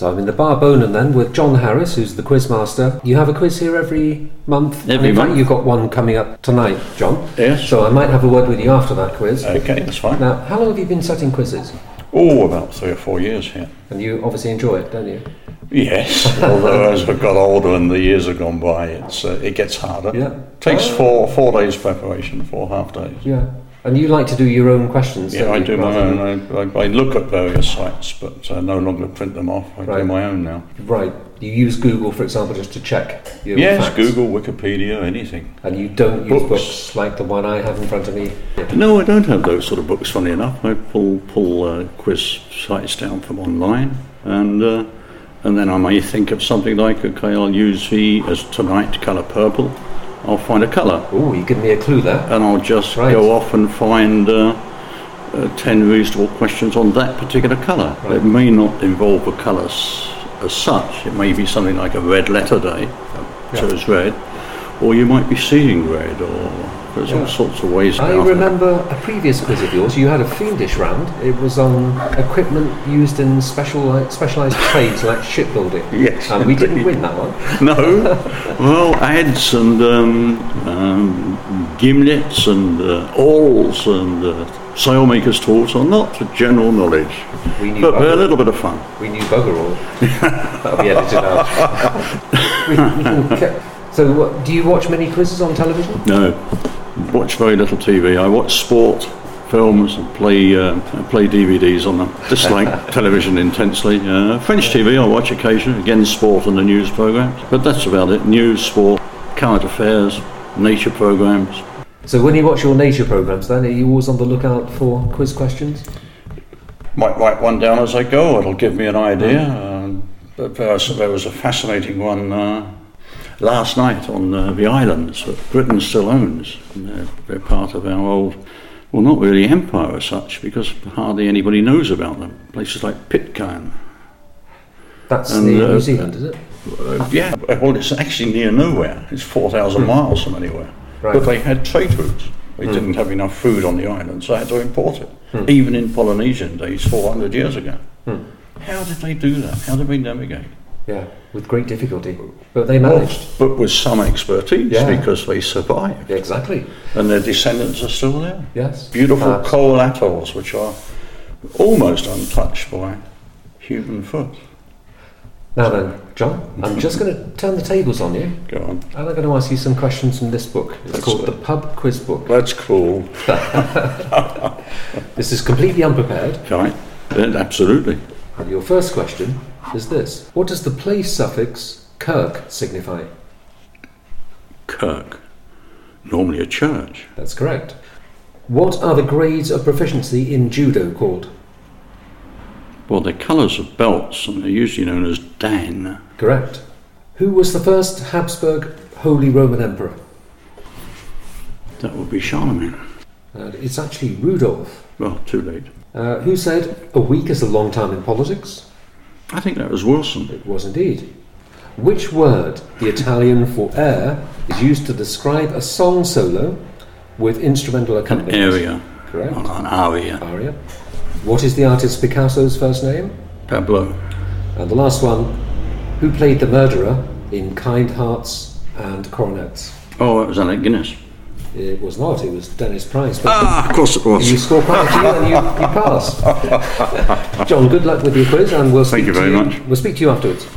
So I'm in the Bar Bonan then with John Harris, who's the quiz master. You have a quiz here every month. Every month. You've got one coming up tonight, John. Yes. So I might have a word with you after that quiz. Okay, that's fine. Now, how long have you been setting quizzes? Oh, about 3 or 4 years here. And you obviously enjoy it, don't you? Yes, although as I've got older and the years have gone by, it gets harder. Yeah. Takes four days preparation, 4 half days. Yeah. And you like to do your own questions, Yeah, don't I you, do my rather own. I look at various sites, but no longer print them off. I Right. do my own now. Right. You use Google, for example, just to check your Yes, facts. Google, Wikipedia, anything. And you don't use Books. books like the one I have in front of me. No, I don't have those sort of books, funny enough. I pull quiz sites down from online, and then I may think of something like, okay, I'll use as tonight colour purple. I'll find a colour. Oh, you give me a clue there. And I'll just Right. go off and find 10 reasonable questions on that particular colour. Right. It may not involve a colour as such. It may be something like a red letter day, so it's red, or you might be seeing red, or there's all sorts of ways I about it. remember a previous quiz of yours. You had a fiendish round. It was on equipment used in specialised trades like shipbuilding. Yes, And we didn't indeed. win that one. No, well, ads and gimlets and awls and sailmakers' tools are not for general knowledge, We knew but they're a bugger, little bit of fun. we knew bugger all. That'll be edited out. So, do you watch many quizzes on television? No, watch very little TV. I watch sport films and play DVDs on them. Dislike television intensely. French TV I watch occasionally, again sport and the news programmes. But that's about it. News, sport, current affairs, nature programmes. So, when you watch your nature programmes, then are you always on the lookout for quiz questions? Might write one down as I go. It'll give me an idea. But there was a fascinating one last night on the islands that Britain still owns. And they're part of our old, well, not really empire as such, because hardly anybody knows about them. Places like Pitcairn. That's And, near New Zealand, is it? Yeah, well, it's actually near nowhere. It's 4,000 miles from anywhere. Right. But they had trade routes. They didn't have enough food on the island, so they had to import it. Even in Polynesian days, 400 years ago. How did they do that? How did they navigate? Yeah, with great difficulty. But they managed. But with some expertise, Yeah. because they survived. Yeah, exactly. And their descendants are still there. Yes. Beautiful Perhaps. coral atolls, which are almost untouched by human foot. Now then, John, I'm just going to turn the tables on you, Go on. and I'm going to ask you some questions from this book. It's That's called it. The Pub Quiz Book. That's cool. This is completely unprepared, Right? Absolutely. and your first question is this. What does the place suffix kirk signify? Kirk. Normally a church. That's correct. What are the grades of proficiency in judo called? Well, they're colours of belts, and they're usually known as Dan. Correct. Who was the first Habsburg Holy Roman Emperor? That would be Charlemagne. It's actually Rudolph. Well, too late. Who said, "A week is a long time in politics"? I think that was Wilson. It was indeed. Which word, the Italian for air, is used to describe a song solo with instrumental An accompaniment? area. Correct. An aria. Aria. What is the artist Picasso's first name? Pablo. And the last one, who played the murderer in Kind Hearts and Coronets? Oh, it was Alec Guinness. It was not, it was Dennis Price. But Of course it was. you score quite a few and you pass. John, good luck with your quiz, and we'll speak Thank you to very much. We'll speak to you afterwards.